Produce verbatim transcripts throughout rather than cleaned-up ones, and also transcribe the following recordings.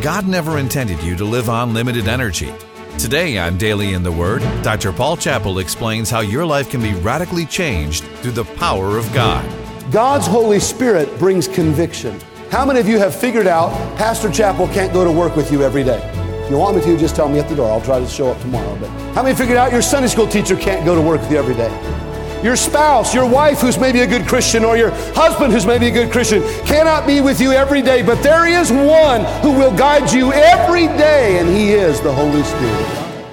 God never intended you to live on limited energy. Today on Daily in the Word, Doctor Paul Chappell explains how your life can be radically changed through the power of God. God's Holy Spirit brings conviction. How many of you have figured out Pastor Chappell can't go to work with you every day? If you want me to, just tell me at the door. I'll try to show up tomorrow. But how many figured out your Sunday school teacher can't go to work with you every day? Your spouse, your wife who's maybe a good Christian, or your husband who's maybe a good Christian, cannot be with you every day, but there is one who will guide you every day, and He is the Holy Spirit.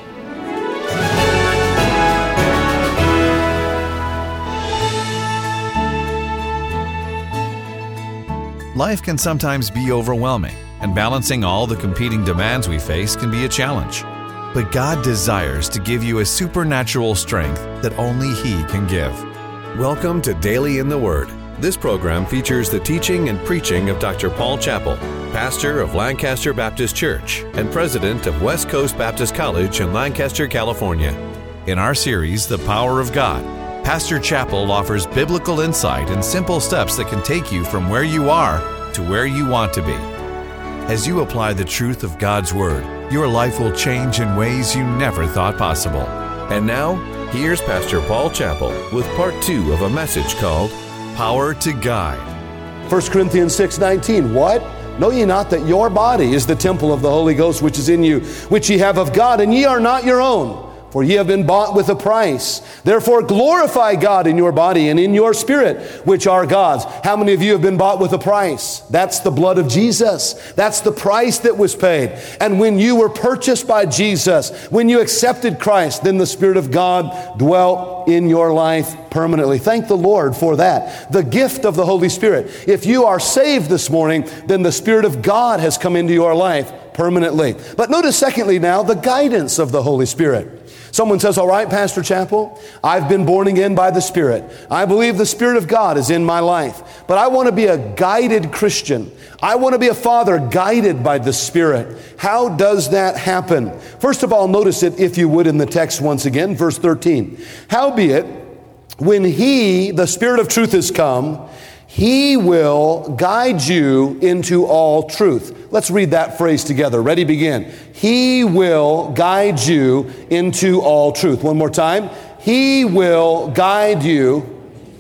Life can sometimes be overwhelming, and balancing all the competing demands we face can be a challenge. But God desires to give you a supernatural strength that only He can give. Welcome to Daily in the Word. This program features the teaching and preaching of Doctor Paul Chappell, pastor of Lancaster Baptist Church and president of West Coast Baptist College in Lancaster, California. In our series, The Power of God, Pastor Chappell offers biblical insight and simple steps that can take you from where you are to where you want to be. As you apply the truth of God's Word, your life will change in ways you never thought possible. And now, here's Pastor Paul Chappell with part two of a message called Power to Guide. First Corinthians six nineteen, what? Know ye not that your body is the temple of the Holy Ghost which is in you, which ye have of God, and ye are not your own? For ye have been bought with a price. Therefore glorify God in your body and in your spirit, which are God's. How many of you have been bought with a price? That's the blood of Jesus. That's the price that was paid. And when you were purchased by Jesus, when you accepted Christ, then the Spirit of God dwelt in your life permanently. Thank the Lord for that. The gift of the Holy Spirit. If you are saved this morning, then the Spirit of God has come into your life permanently. But notice secondly now, the guidance of the Holy Spirit. Someone says, all right, Pastor Chappell, I've been born again by the Spirit. I believe the Spirit of God is in my life. But I want to be a guided Christian. I want to be a father guided by the Spirit. How does that happen? First of all, notice it, if you would, in the text once again, verse thirteen. Howbeit, when He, the Spirit of truth, is come, He will guide you into all truth. Let's read that phrase together. Ready, begin. He will guide you into all truth. One more time. He will guide you.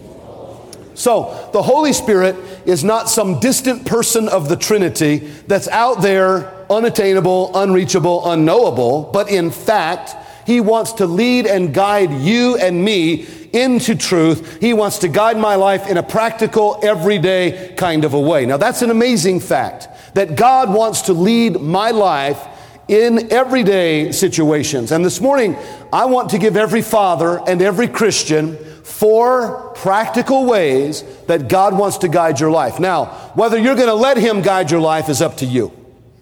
So, the Holy Spirit is not some distant person of the Trinity that's out there, unattainable, unreachable, unknowable, but in fact, He wants to lead and guide you and me into truth. He wants to guide my life in a practical, everyday kind of a way. Now, that's an amazing fact, that God wants to lead my life in everyday situations. And this morning, I want to give every father and every Christian four practical ways that God wants to guide your life. Now, whether you're going to let Him guide your life is up to you.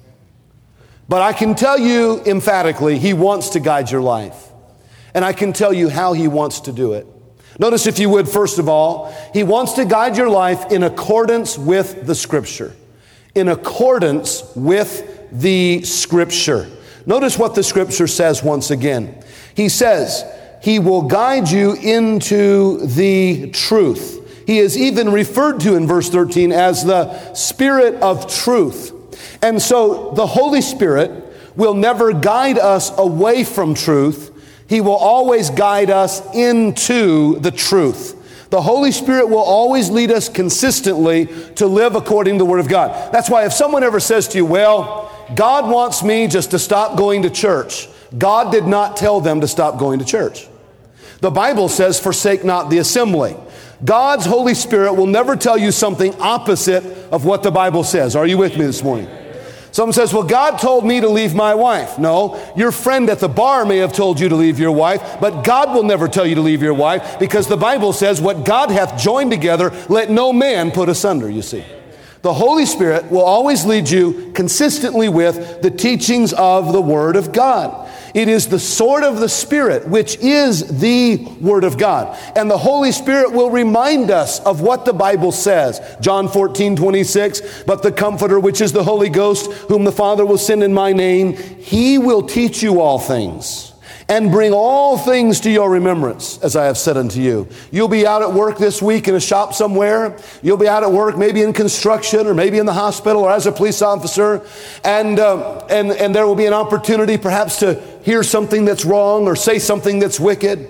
But I can tell you emphatically, He wants to guide your life. And I can tell you how He wants to do it. Notice, if you would, first of all, He wants to guide your life in accordance with the Scripture. In accordance with the Scripture. Notice what the Scripture says once again. He says, He will guide you into the truth. He is even referred to in verse thirteen as the Spirit of truth. And so the Holy Spirit will never guide us away from truth. He will always guide us into the truth. The Holy Spirit will always lead us consistently to live according to the Word of God. That's why if someone ever says to you, well, God wants me just to stop going to church. God did not tell them to stop going to church. The Bible says, forsake not the assembly. God's Holy Spirit will never tell you something opposite of what the Bible says. Are you with me this morning? Someone says, well, God told me to leave my wife. No, your friend at the bar may have told you to leave your wife, but God will never tell you to leave your wife, because the Bible says, what God hath joined together, let no man put asunder, you see. The Holy Spirit will always lead you consistently with the teachings of the Word of God. It is the sword of the Spirit, which is the Word of God. And the Holy Spirit will remind us of what the Bible says. John fourteen twenty-six, but the Comforter, which is the Holy Ghost, whom the Father will send in my name, He will teach you all things, and bring all things to your remembrance, as I have said unto you. You'll be out at work this week in a shop somewhere. You'll be out at work maybe in construction or maybe in the hospital or as a police officer. And, uh, and, and there will be an opportunity perhaps to hear something that's wrong or say something that's wicked.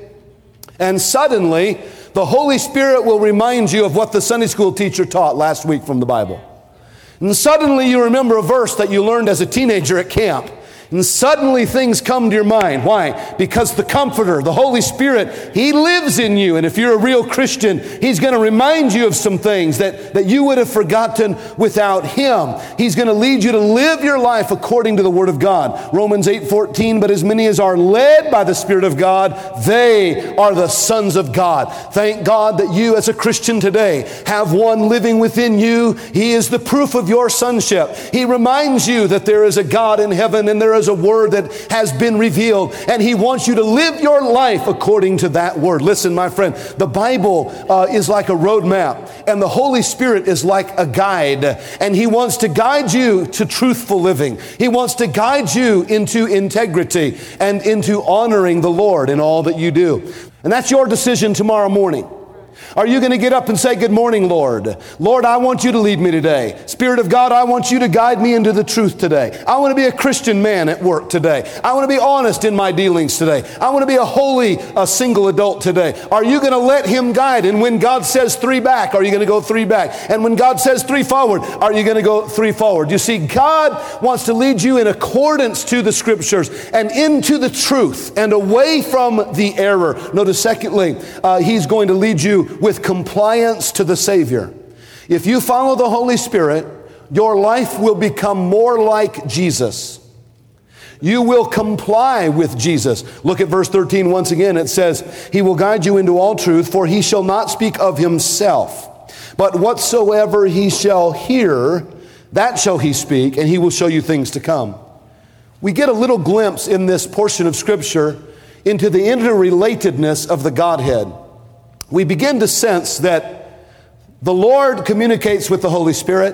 And suddenly, the Holy Spirit will remind you of what the Sunday school teacher taught last week from the Bible. And suddenly you remember a verse that you learned as a teenager at camp. And suddenly things come to your mind. Why? Because the Comforter, the Holy Spirit, He lives in you. And if you're a real Christian, He's going to remind you of some things that, that you would have forgotten without Him. He's going to lead you to live your life according to the Word of God. Romans eight fourteen, but as many as are led by the Spirit of God, they are the sons of God. Thank God that you as a Christian today have one living within you. He is the proof of your sonship. He reminds you that there is a God in heaven and there is a word that has been revealed, and He wants you to live your life according to that word. Listen, my friend, the Bible uh, is like a roadmap, and the Holy Spirit is like a guide, and He wants to guide you to truthful living. He wants to guide you into integrity and into honoring the Lord in all that you do. And that's your decision tomorrow morning. Are you going to get up and say, good morning, Lord? Lord, I want you to lead me today. Spirit of God, I want you to guide me into the truth today. I want to be a Christian man at work today. I want to be honest in my dealings today. I want to be a holy, a single adult today. Are you going to let Him guide? And when God says three back, are you going to go three back? And when God says three forward, are you going to go three forward? You see, God wants to lead you in accordance to the Scriptures and into the truth and away from the error. Notice, secondly, uh, He's going to lead you with compliance to the Savior. If you follow the Holy Spirit, your life will become more like Jesus. You will comply with Jesus. Look at verse thirteen once again. It says, He will guide you into all truth, for He shall not speak of Himself, but whatsoever He shall hear, that shall He speak, and He will show you things to come. We get a little glimpse in this portion of Scripture into the interrelatedness of the Godhead. We begin to sense that the Lord communicates with the Holy Spirit,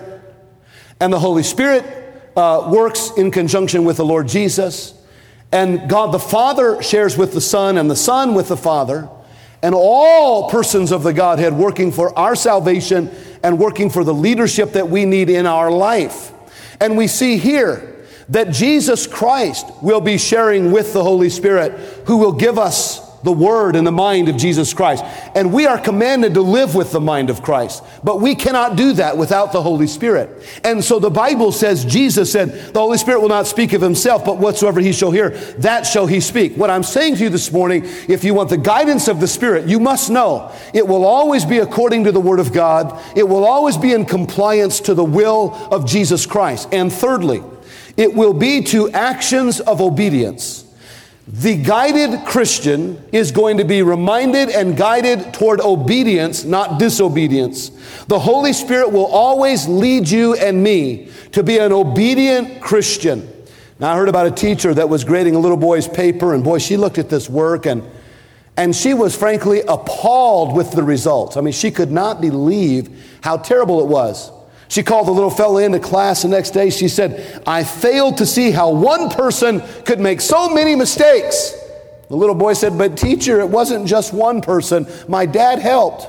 and the Holy Spirit uh, works in conjunction with the Lord Jesus, and God the Father shares with the Son, and the Son with the Father, and all persons of the Godhead working for our salvation and working for the leadership that we need in our life. And we see here that Jesus Christ will be sharing with the Holy Spirit, who will give us the Word and the mind of Jesus Christ. And we are commanded to live with the mind of Christ. But we cannot do that without the Holy Spirit. And so the Bible says, Jesus said, the Holy Spirit will not speak of Himself, but whatsoever He shall hear, that shall He speak. What I'm saying to you this morning, if you want the guidance of the Spirit, you must know it will always be according to the Word of God. It will always be in compliance to the will of Jesus Christ. And thirdly, it will be to actions of obedience. The guided Christian is going to be reminded and guided toward obedience, not disobedience. The Holy Spirit will always lead you and me to be an obedient Christian. Now, I heard about a teacher that was grading a little boy's paper, and boy, she looked at this work, and, and she was frankly appalled with the results. I mean, she could not believe how terrible it was. She called the little fella into class the next day. She said, I failed to see how one person could make so many mistakes. The little boy said, but teacher, it wasn't just one person. My dad helped.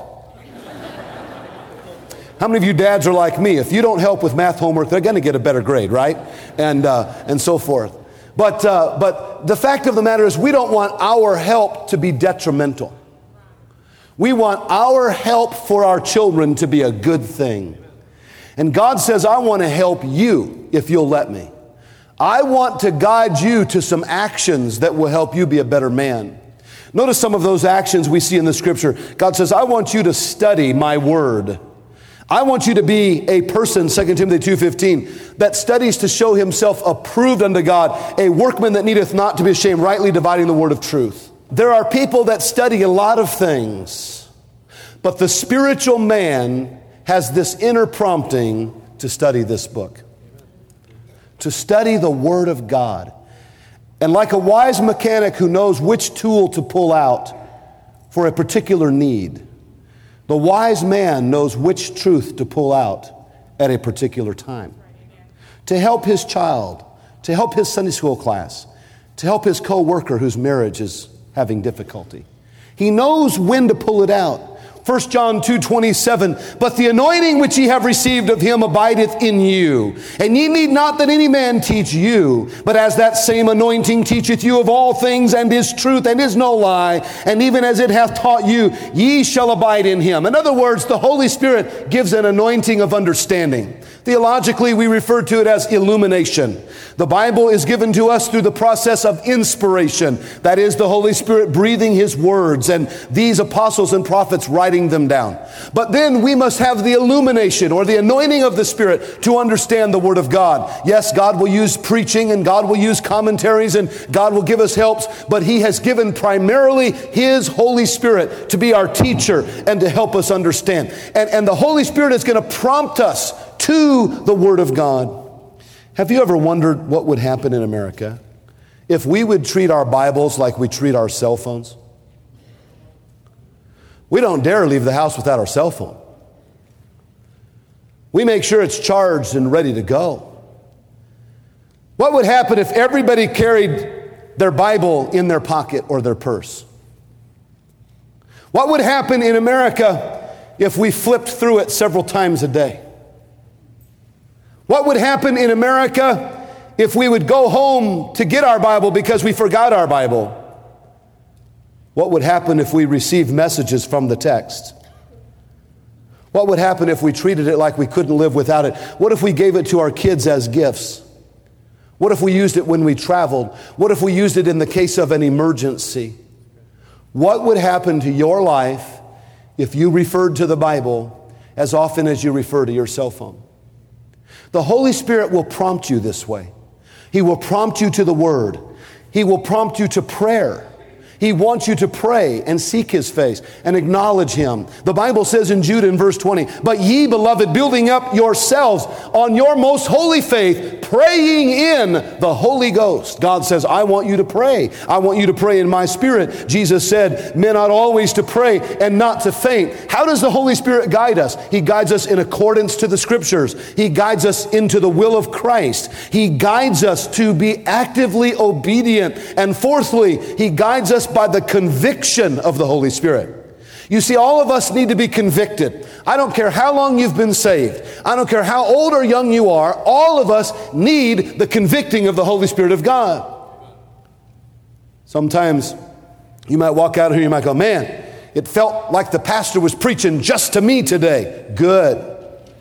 How many of you dads are like me? If you don't help with math homework, they're going to get a better grade, right? And uh, and so forth. But uh, but the fact of the matter is, we don't want our help to be detrimental. We want our help for our children to be a good thing. And God says, I want to help you if you'll let me. I want to guide you to some actions that will help you be a better man. Notice some of those actions we see in the Scripture. God says, I want you to study my word. I want you to be a person, Second Timothy two fifteen, that studies to show himself approved unto God, a workman that needeth not to be ashamed, rightly dividing the word of truth. There are people that study a lot of things, but the spiritual man has this inner prompting to study this book, to study the Word of God. And like a wise mechanic who knows which tool to pull out for a particular need, the wise man knows which truth to pull out at a particular time. To help his child, to help his Sunday school class, to help his co-worker whose marriage is having difficulty. He knows when to pull it out. First John two twenty-seven, but the anointing which ye have received of him abideth in you. And ye need not that any man teach you, but as that same anointing teacheth you of all things, and is truth, and is no lie, and even as it hath taught you, ye shall abide in him. In other words, the Holy Spirit gives an anointing of understanding. Theologically, we refer to it as illumination. The Bible is given to us through the process of inspiration. That is, the Holy Spirit breathing his words, and these apostles and prophets writing them down. But then we must have the illumination or the anointing of the Spirit to understand the Word of God. Yes, God will use preaching, and God will use commentaries, and God will give us helps, but he has given primarily his Holy Spirit to be our teacher and to help us understand. And, and the Holy Spirit is going to prompt us to the Word of God. Have you ever wondered what would happen in America if we would treat our Bibles like we treat our cell phones? We don't dare leave the house without our cell phone. We make sure it's charged and ready to go. What would happen if everybody carried their Bible in their pocket or their purse? What would happen in America if we flipped through it several times a day? What would happen in America if we would go home to get our Bible because we forgot our Bible? What would happen if we received messages from the text? What would happen if we treated it like we couldn't live without it? What if we gave it to our kids as gifts? What if we used it when we traveled? What if we used it in the case of an emergency? What would happen to your life if you referred to the Bible as often as you refer to your cell phone? The Holy Spirit will prompt you this way. He will prompt you to the Word. He will prompt you to prayer. He wants you to pray and seek his face and acknowledge him. The Bible says in Jude in verse twenty, but ye, beloved, building up yourselves on your most holy faith, praying in the Holy Ghost. God says, I want you to pray. I want you to pray in my Spirit. Jesus said, men ought always to pray and not to faint. How does the Holy Spirit guide us? He guides us in accordance to the Scriptures. He guides us into the will of Christ. He guides us to be actively obedient. And fourthly, he guides us by the conviction of the Holy Spirit. You see, all of us need to be convicted. I don't care how long you've been saved. I don't care how old or young you are. All of us need the convicting of the Holy Spirit of God. Sometimes you might walk out here and you might go, man, it felt like the pastor was preaching just to me today. Good.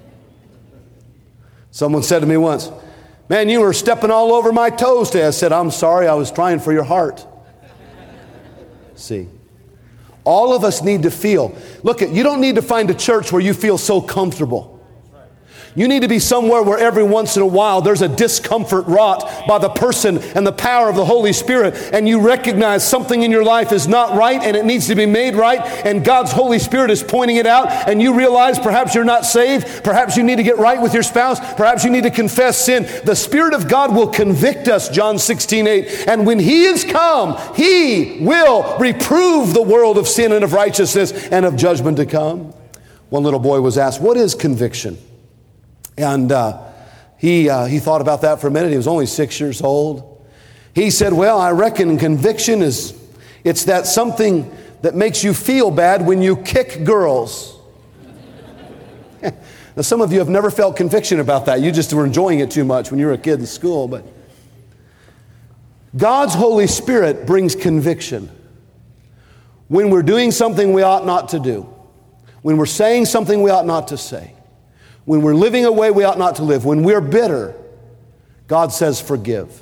Someone said to me once, man, you were stepping all over my toes today. I said, I'm sorry, I was trying for your heart. See, all of us need to feel. Look, you don't need to find a church where you feel so comfortable. You need to be somewhere where every once in a while there's a discomfort wrought by the person and the power of the Holy Spirit, and you recognize something in your life is not right and it needs to be made right, and God's Holy Spirit is pointing it out, and you realize perhaps you're not saved, perhaps you need to get right with your spouse, perhaps you need to confess sin. The Spirit of God will convict us, John sixteen eight, and when He is come, He will reprove the world of sin and of righteousness and of judgment to come. One little boy was asked, what is conviction? And uh, he uh, he thought about that for a minute. He was only six years old. He said, well, I reckon conviction is, it's that something that makes you feel bad when you kick girls. Now, some of you have never felt conviction about that. You just were enjoying it too much when you were a kid in school. But God's Holy Spirit brings conviction. When we're doing something we ought not to do. When we're saying something we ought not to say. When we're living a way we ought not to live, when we're bitter, God says forgive.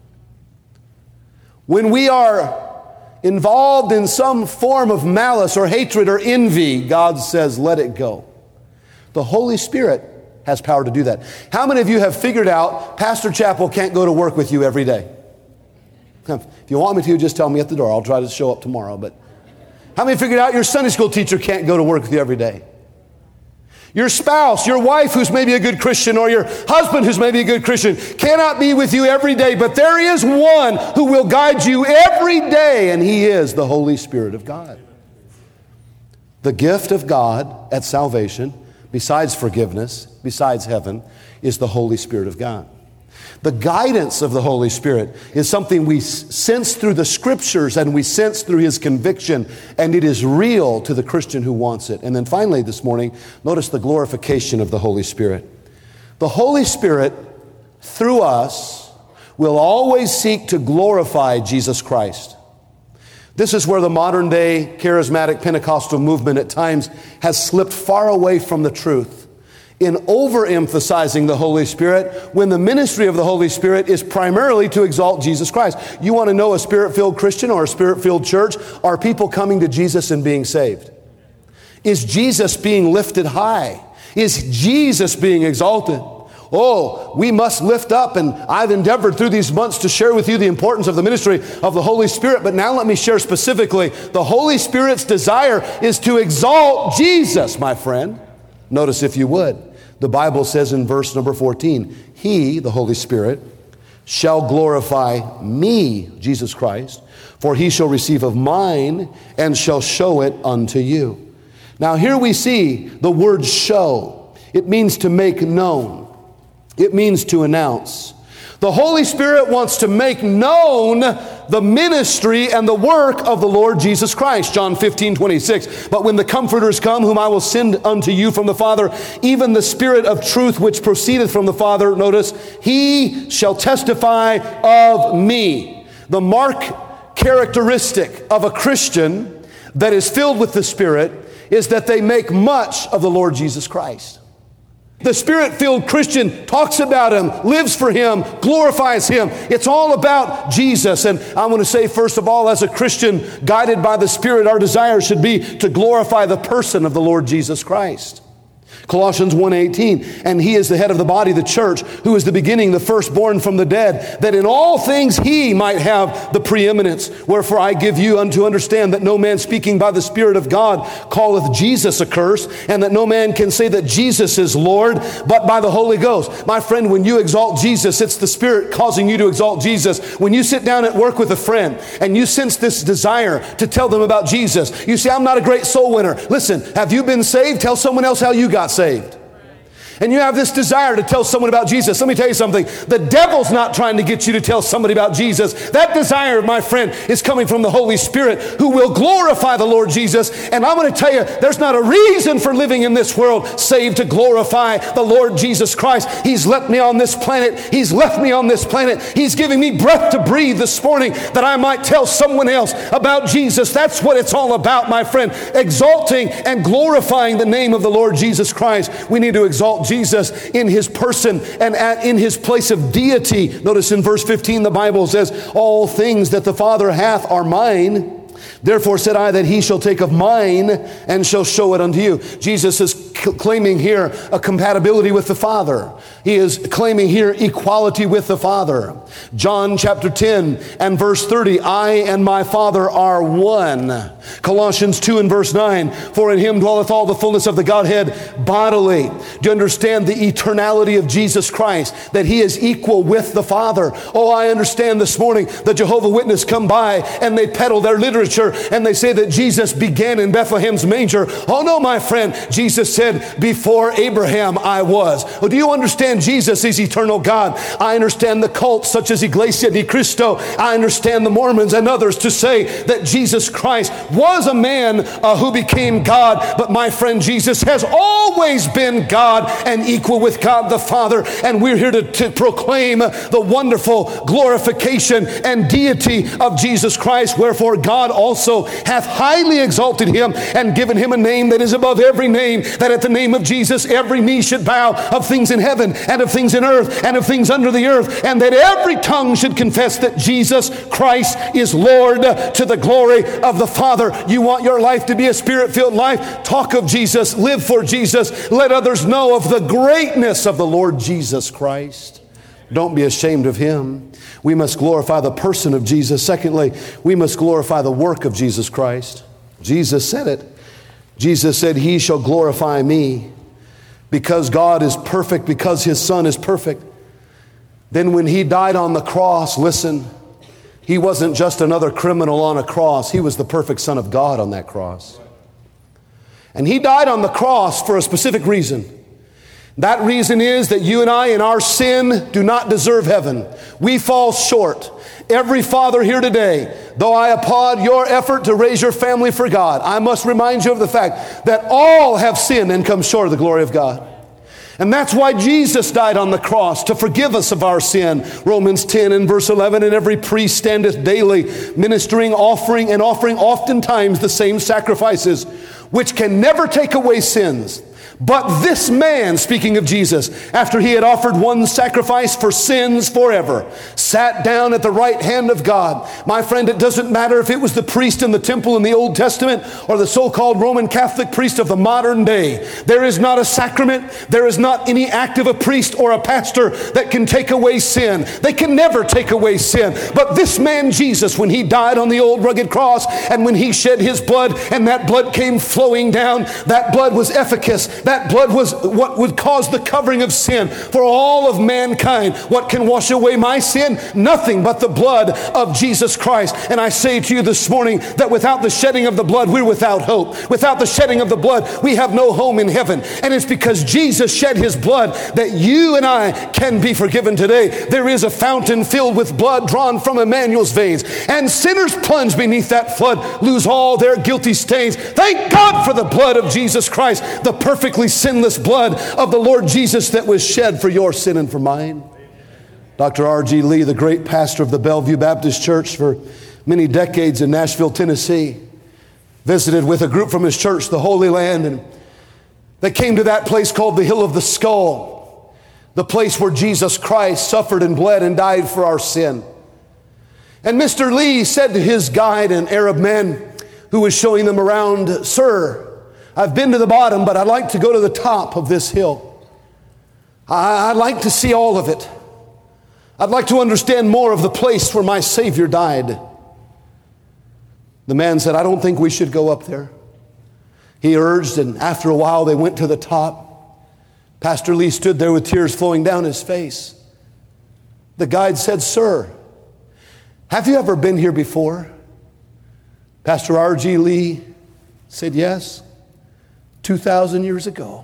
When we are involved in some form of malice or hatred or envy, God says let it go. The Holy Spirit has power to do that. How many of you have figured out Pastor Chappell can't go to work with you every day? If you want me to, just tell me at the door. I'll try to show up tomorrow. But how many figured out your Sunday school teacher can't go to work with you every day? Your spouse, your wife who's maybe a good Christian, or your husband who's maybe a good Christian, cannot be with you every day, but there is one who will guide you every day, and He is the Holy Spirit of God. The gift of God at salvation, besides forgiveness, besides heaven, is the Holy Spirit of God. The guidance of the Holy Spirit is something we sense through the Scriptures and we sense through His conviction, and it is real to the Christian who wants it. And then finally this morning, notice the glorification of the Holy Spirit. The Holy Spirit, through us, will always seek to glorify Jesus Christ. This is where the modern day charismatic Pentecostal movement at times has slipped far away from the truth in overemphasizing the Holy Spirit, when the ministry of the Holy Spirit is primarily to exalt Jesus Christ. You want to know a Spirit-filled Christian or a Spirit-filled church? Are people coming to Jesus and being saved? Is Jesus being lifted high? Is Jesus being exalted? Oh, we must lift up, and I've endeavored through these months to share with you the importance of the ministry of the Holy Spirit, but now let me share specifically, the Holy Spirit's desire is to exalt Jesus, my friend. Notice, if you would, the Bible says in verse number fourteen, He, the Holy Spirit, shall glorify me, Jesus Christ, for He shall receive of mine and shall show it unto you. Now here we see the word show. It means to make known. It means to announce. The Holy Spirit wants to make known the ministry and the work of the Lord Jesus Christ. John fifteen, twenty-six. But when the Comforters come, whom I will send unto you from the Father, even the Spirit of truth which proceedeth from the Father, notice, He shall testify of me. The mark characteristic of a Christian that is filled with the Spirit is that they make much of the Lord Jesus Christ. The Spirit-filled Christian talks about Him, lives for Him, glorifies Him. It's all about Jesus. And I want to say, first of all, as a Christian guided by the Spirit, our desire should be to glorify the person of the Lord Jesus Christ. Colossians one eighteen, and He is the head of the body, the church, who is the beginning, the firstborn from the dead, that in all things He might have the preeminence. Wherefore I give you unto understand that no man speaking by the Spirit of God calleth Jesus accursed, and that no man can say that Jesus is Lord, but by the Holy Ghost. My friend, when you exalt Jesus, it's the Spirit causing you to exalt Jesus. When you sit down at work with a friend, and you sense this desire to tell them about Jesus, you say, I'm not a great soul winner. Listen, have you been saved? Tell someone else how you got saved. And you have this desire to tell someone about Jesus. Let me tell you something. The devil's not trying to get you to tell somebody about Jesus. That desire, my friend, is coming from the Holy Spirit, who will glorify the Lord Jesus. And I'm going to tell you, there's not a reason for living in this world save to glorify the Lord Jesus Christ. He's left me on this planet. He's left me on this planet. He's giving me breath to breathe this morning that I might tell someone else about Jesus. That's what it's all about, my friend. Exalting and glorifying the name of the Lord Jesus Christ. We need to exalt Jesus in His person and at, in His place of deity. Notice in verse fifteen, the Bible says, all things that the Father hath are mine. Therefore said I that He shall take of mine and shall show it unto you. Jesus is c- claiming here a compatibility with the Father. He is claiming here equality with the Father. John chapter ten and verse thirty, I and my Father are one. Colossians two and verse nine, for in Him dwelleth all the fullness of the Godhead bodily. Do you understand the eternality of Jesus Christ? That He is equal with the Father. Oh, I understand this morning the Jehovah's Witness come by and they peddle their literature and they say that Jesus began in Bethlehem's manger. Oh no, my friend, Jesus said, before Abraham I was. Oh, do you understand Jesus is eternal God? I understand the cults such as Iglesia Ni Cristo. I understand the Mormons and others to say that Jesus Christ was a man uh, who became God, but my friend, Jesus has always been God and equal with God the Father, and we're here to, to proclaim the wonderful glorification and deity of Jesus Christ. Wherefore God also hath highly exalted Him and given Him a name that is above every name, that at the name of Jesus every knee should bow, of things in heaven and of things in earth and of things under the earth, and that every tongue should confess that Jesus Christ is Lord, to the glory of the Father. You want your life to be a Spirit-filled life? Talk of Jesus, live for Jesus, let others know of the greatness of the Lord Jesus Christ. Don't be ashamed of Him. We must glorify the person of Jesus. Secondly, we must glorify the work of Jesus Christ. Jesus said it. Jesus said, He shall glorify me, because God is perfect, because His Son is perfect. Then when He died on the cross, listen, He wasn't just another criminal on a cross. He was the perfect Son of God on that cross. And He died on the cross for a specific reason. That reason is that you and I in our sin do not deserve heaven. We fall short. Every father here today, though I applaud your effort to raise your family for God, I must remind you of the fact that all have sinned and come short of the glory of God. And that's why Jesus died on the cross, to forgive us of our sin. Romans ten and verse eleven, and every priest standeth daily, ministering, offering, and offering oftentimes the same sacrifices, which can never take away sins. But this man, speaking of Jesus, after he had offered one sacrifice for sins forever, sat down at the right hand of God. My friend, it doesn't matter if it was the priest in the temple in the Old Testament or the so-called Roman Catholic priest of the modern day. There is not a sacrament, there is not any act of a priest or a pastor that can take away sin. They can never take away sin. But this man Jesus, when he died on the old rugged cross and when he shed his blood and that blood came flowing down, that blood was efficacious. That blood was what would cause the covering of sin for all of mankind. What can wash away my sin? Nothing but the blood of Jesus Christ. And I say to you this morning that without the shedding of the blood, we're without hope. Without the shedding of the blood, we have no home in heaven. And it's because Jesus shed his blood that you and I can be forgiven today. There is a fountain filled with blood drawn from Emmanuel's veins. And sinners plunge beneath that flood, lose all their guilty stains. Thank God for the blood of Jesus Christ, the perfect sinless blood of the Lord Jesus that was shed for your sin and for mine. Doctor R G Lee, the great pastor of the Bellevue Baptist Church for many decades in Nashville, Tennessee, visited with a group from his church, the Holy Land, and they came to that place called the Hill of the Skull, the place where Jesus Christ suffered and bled and died for our sin. And Mister Lee said to his guide, an Arab man who was showing them around, "Sir, I've been to the bottom, but I'd like to go to the top of this hill. I, I'd like to see all of it. I'd like to understand more of the place where my Savior died." The man said, "I don't think we should go up there." He urged, and after a while they went to the top. Pastor Lee stood there with tears flowing down his face. The guide said, "Sir, have you ever been here before?" Pastor R G Lee said, "Yes. two thousand years ago.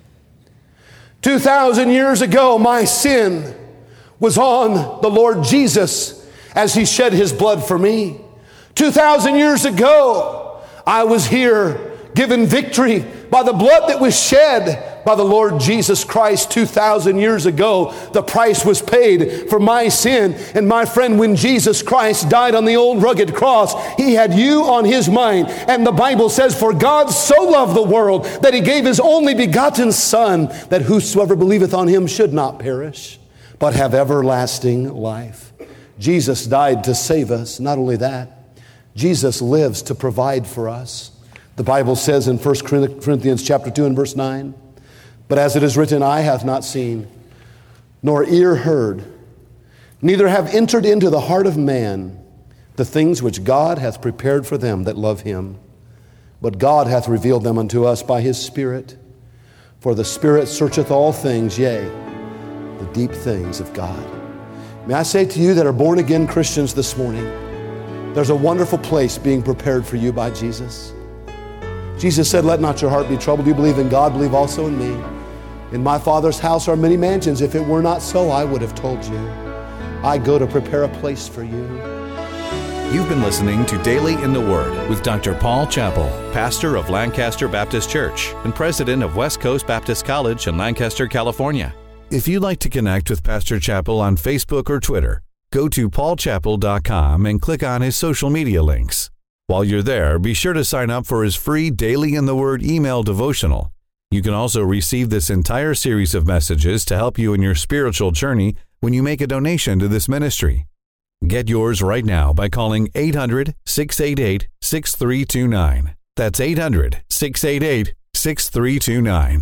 two thousand years ago, my sin was on the Lord Jesus as he shed his blood for me. two thousand years ago, I was here given victory by the blood that was shed by the Lord Jesus Christ two thousand years ago. The price was paid for my sin. And my friend, when Jesus Christ died on the old rugged cross, he had you on his mind. And the Bible says, "For God so loved the world that he gave his only begotten Son, that whosoever believeth on him should not perish, but have everlasting life." Jesus died to save us. Not only that, Jesus lives to provide for us. The Bible says in First Corinthians chapter two and verse nine, "But as it is written, eye hath not seen, nor ear heard, neither have entered into the heart of man the things which God hath prepared for them that love him. But God hath revealed them unto us by his Spirit. For the Spirit searcheth all things, yea, the deep things of God." May I say to you that are born again Christians this morning, there's a wonderful place being prepared for you by Jesus. Jesus said, "Let not your heart be troubled. You believe in God, believe also in me. In my Father's house are many mansions. If it were not so, I would have told you. I go to prepare a place for you." You've been listening to Daily in the Word with Doctor Paul Chappell, pastor of Lancaster Baptist Church and president of West Coast Baptist College in Lancaster, California. If you'd like to connect with Pastor Chappell on Facebook or Twitter, go to paul chappell dot com and click on his social media links. While you're there, be sure to sign up for his free Daily in the Word email devotional. You can also receive this entire series of messages to help you in your spiritual journey when you make a donation to this ministry. Get yours right now by calling eight hundred, six eight eight, six three two nine. That's eight hundred, six eight eight, six three two nine.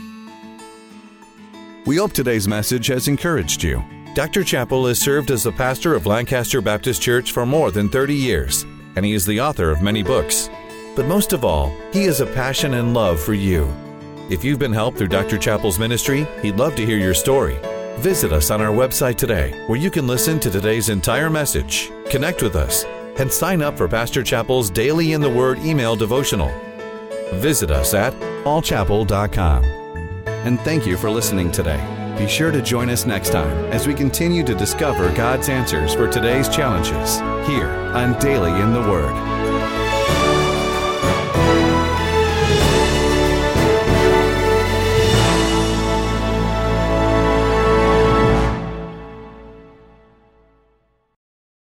We hope today's message has encouraged you. Doctor Chappell has served as the pastor of Lancaster Baptist Church for more than thirty years. And he is the author of many books. But most of all, he has a passion and love for you. If you've been helped through Doctor Chappell's ministry, he'd love to hear your story. Visit us on our website today, where you can listen to today's entire message, connect with us, and sign up for Pastor Chappell's Daily in the Word email devotional. Visit us at paul chappell dot com. and thank you for listening today. Be sure to join us next time as we continue to discover God's answers for today's challenges here on Daily in the Word.